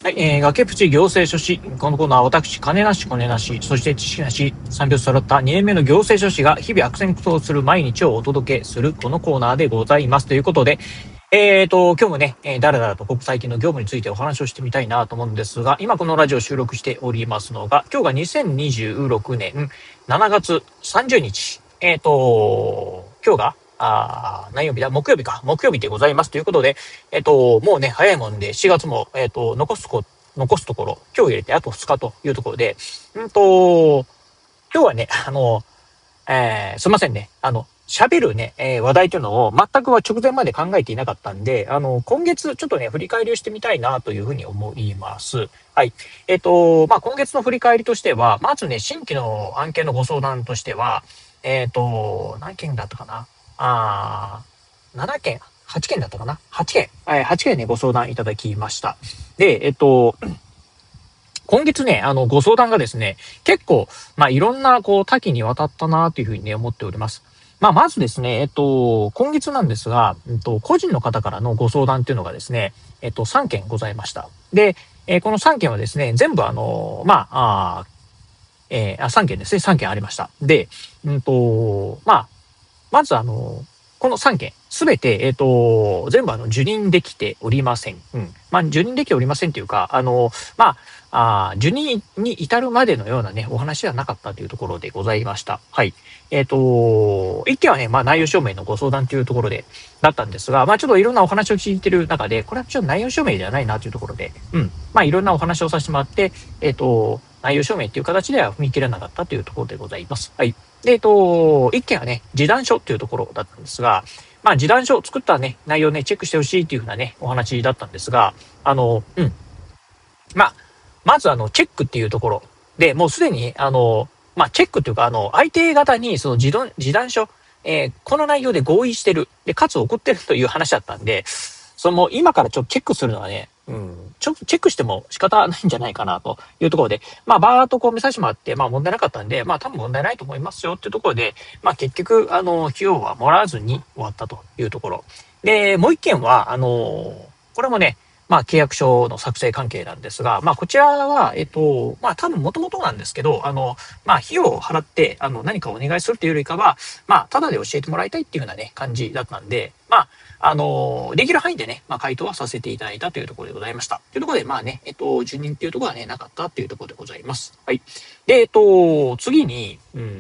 はい、崖っぷち行政書士。このコーナーは私、金なし、コネなし、そして知識なし、3拍子揃った2年目の行政書士が日々悪戦苦闘する毎日をお届けするこのコーナーでございます。ということで、今日もね、だらだらと国際系の業務についてお話をしてみたいなと思うんですが、今このラジオを収録しておりますのが、今日が2026年7月30日。今日が何曜日だ木曜日か。木曜日でございます。ということで、もうね、早いもんで、4月も、残すところ、今日入れてあと2日というところで、今日はね、すいませんね。喋るね、話題というのを全くは直前まで考えていなかったんで、今月ちょっとね、振り返りをしてみたいなというふうに思います。はい。今月の振り返りとしては、まずね、新規の案件のご相談としては、何件だったかな7件、8件だったかな ?8 件、8件ね、ご相談いただきました。で、今月ね、ご相談がですね、結構、いろんな、多岐にわたったなというふうにね、思っております。まずですね、今月なんですが、個人の方からのご相談っていうのがですね、3件ございました。で、この3件はですね、全部3件ですね、3件ありました。で、まずこの3件、すべて、全部受任できておりません。受任できておりませんというか、受任に至るまでのようなね、お話ではなかったというところでございました。はい。一件はね、内容証明のご相談というところで、だったんですが、ちょっといろんなお話を聞いてる中で、これはちょっと内容証明ではないなというところで、いろんなお話をさせてもらって、内容証明っていう形では踏み切れなかったというところでございます。はい。で、一件はね、示談書っていうところだったんですが、示談書を作ったね、内容をね、チェックしてほしいっていうふうなね、お話だったんですが、まずチェックっていうところで、もうすでに、チェックっていうか、相手方にその示談書、この内容で合意してる。で、かつ送ってるという話だったんで、もう今からちょっとチェックするのはね、ちょっとチェックしても仕方ないんじゃないかなというところで、バーっと見させてもらって、問題なかったんで、多分問題ないと思いますよっていうところで、結局、費用はもらわずに終わったというところ。で、もう一件は、これもね、契約書の作成関係なんですが、こちらは、多分元々なんですけど、費用を払って、何かお願いするというよりかは、ただで教えてもらいたいっていうようなね、感じだったんで、できる範囲でね、回答はさせていただいたというところでございました。というところで、受任っていうところはね、なかったっていうところでございます。はい。で、次に、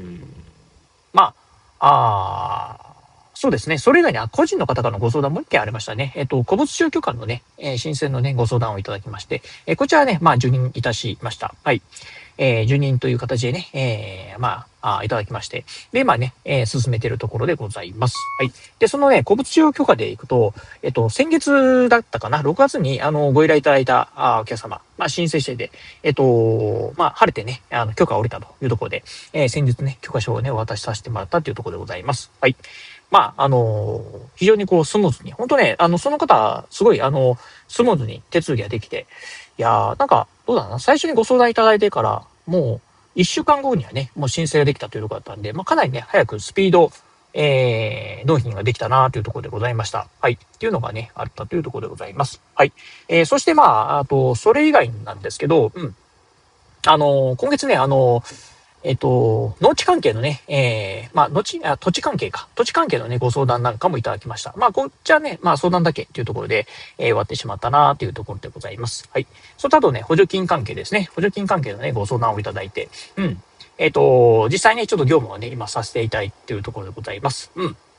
そうですね。それ以外には個人の方からのご相談も一件ありましたね。古物商許可のね、申請のね、ご相談をいただきまして、こちらはね、受任いたしました。はい。受任という形でね、いただきまして、で、進めているところでございます。はい。で、そのね、古物商許可でいくと、先月だったかな、6月に、ご依頼いただいた、お客様、申請してて、晴れてね、許可を下りたというところで、先日ね、許可書をね、お渡しさせてもらったというところでございます。はい。非常にスムーズに、本当ね、その方、すごい、スムーズに手続きができて、いやー、どうだな、最初にご相談いただいてから、もう、1週間後にはね、もう申請ができたというところだったんで、かなりね、早くスピード、納品ができたなというところでございました。はい。っていうのがね、あったというところでございます。はい。そしてそれ以外なんですけど、今月ね、農地関係のね、土地関係か。土地関係のね、ご相談なんかもいただきました。こっちはね、相談だけっていうところで、終わってしまったなっていうところでございます。はい。それとあとね、補助金関係ですね。補助金関係のね、ご相談をいただいて、実際ね、ちょっと業務をね、今させていただいているところでございます。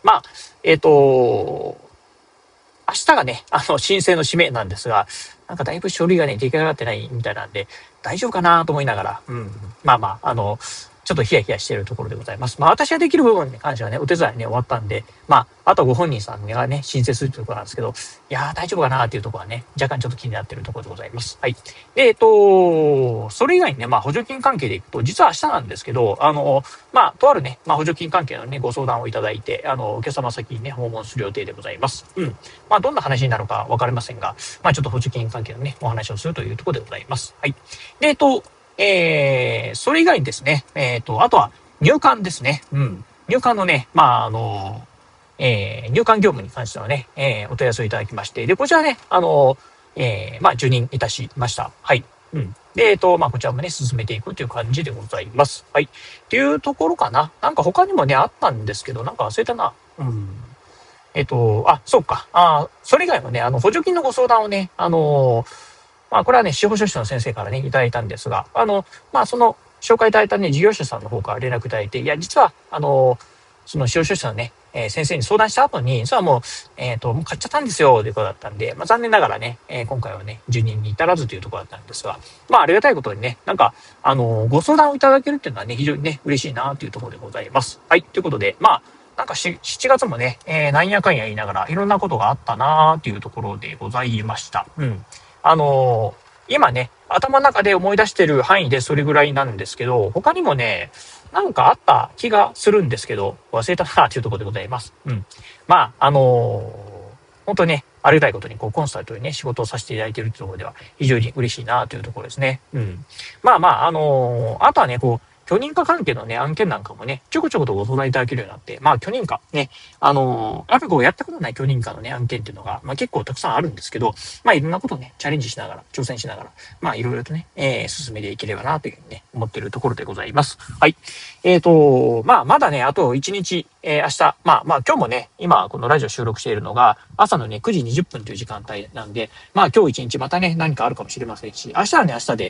明日がね、申請の締めなんですが、だいぶ書類がね、出来上がってないみたいなんで、大丈夫かなと思いながら、ちょっとヒヤヒヤしているところでございます。私ができる部分に関してはね、お手伝いね、終わったんで、あとご本人さんがね、申請するというところなんですけど、いやー、大丈夫かなっていうところはね、若干ちょっと気になっているところでございます。はい。で、それ以外にね、補助金関係でいくと、実は明日なんですけど、とあるね、補助金関係のね、ご相談をいただいて、お客様先にね、訪問する予定でございます。どんな話になるかわかりませんが、ちょっと補助金関係のね、お話をするというところでございます。はい。で、それ以外にですね、あとは入管ですね。入管のね、入管業務に関してはね、お問い合わせをいただきまして、で、こちらね、 受任いたしました。はい。うん。で、こちらもね、進めていくという感じでございます。はい。っていうところかな。なんか他にもね、あったんですけど、なんか忘れたな。うん。そうか。それ以外もね、補助金のご相談をね、これはね、司法書士の先生からね、いただいたんですが、その、紹介いただいたね、事業者さんの方から連絡いただいて、いや、実は、その司法書士のね、先生に相談した後に、実はもう、もう買っちゃったんですよ、ということだったんで、残念ながらね、今回はね、受任に至らずというところだったんですが、ありがたいことにね、なんか、ご相談をいただけるっていうのはね、非常にね、嬉しいな、というところでございます。はい、ということで、なんか7月もね、なんやかんや言いながら、いろんなことがあったな、というところでございました。うん。今ね、頭の中で思い出してる範囲でそれぐらいなんですけど、他にもね、なんかあった気がするんですけど、忘れたなというところでございます。うん。本当にね、ありがたいことに、コンサルとにね、仕事をさせていただいているというところでは、非常に嬉しいなというところですね。うん。あとはね、許認可関係のね、案件なんかもね、ちょこちょことご相談いただけるようになって、許認可ね、やっぱりやったことない許認可のね、案件っていうのが、結構たくさんあるんですけど、いろんなことをね、チャレンジしながら、挑戦しながら、いろいろとね、進めていければな、というふうにね、思っているところでございます。はい。まだね、あと1日、明日、今日もね、今、このラジオ収録しているのが、朝のね、9時20分という時間帯なんで、今日1日またね、何かあるかもしれませんし、明日はね、明日で、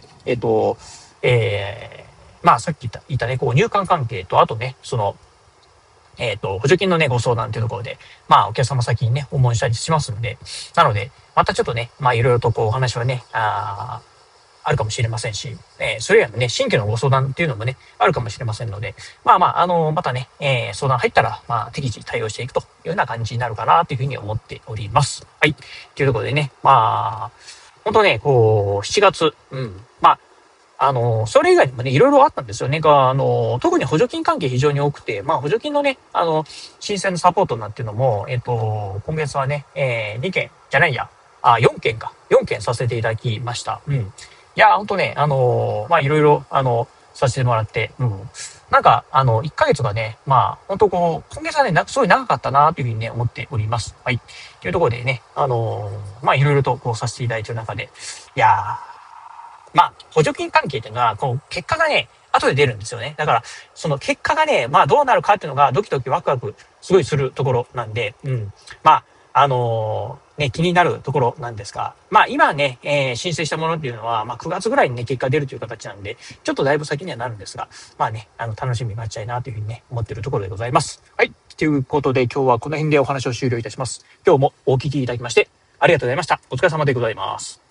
さっき言ったね、入管関係と、あとね、補助金のね、ご相談というところで、お客様先にね、訪問したりしますので、なので、またちょっとね、いろいろとお話はね、あるかもしれませんし、それ以外のね、新規のご相談っていうのもね、あるかもしれませんので、またね、相談入ったら、適時対応していくというような感じになるかなというふうに思っております。はい。というところでね、本当ね、7月、それ以外にもね、いろいろあったんですよね。特に補助金関係非常に多くて、補助金のね、申請のサポートなんていうのも、今月はね、2件じゃないや、4件か。4件させていただきました。うん。いや、ほんとね、いろいろ、させてもらって、うん。なんか、1ヶ月がね、本当今月はね、すごい長かったな、というふうにね、思っております。はい。というところでね、いろいろとさせていただいている中で、いや補助金関係っていうのは、結果がね、後で出るんですよね。だから、その結果がね、どうなるかっていうのがドキドキワクワクすごいするところなんで、うん。気になるところなんですが、今ね、申請したものっていうのは、9月ぐらいにね、結果出るという形なんで、ちょっとだいぶ先にはなるんですが、楽しみに待ちたいなというふうにね、思っているところでございます。はい。ということで、今日はこの辺でお話を終了いたします。今日もお聞きいただきまして、ありがとうございました。お疲れ様でございます。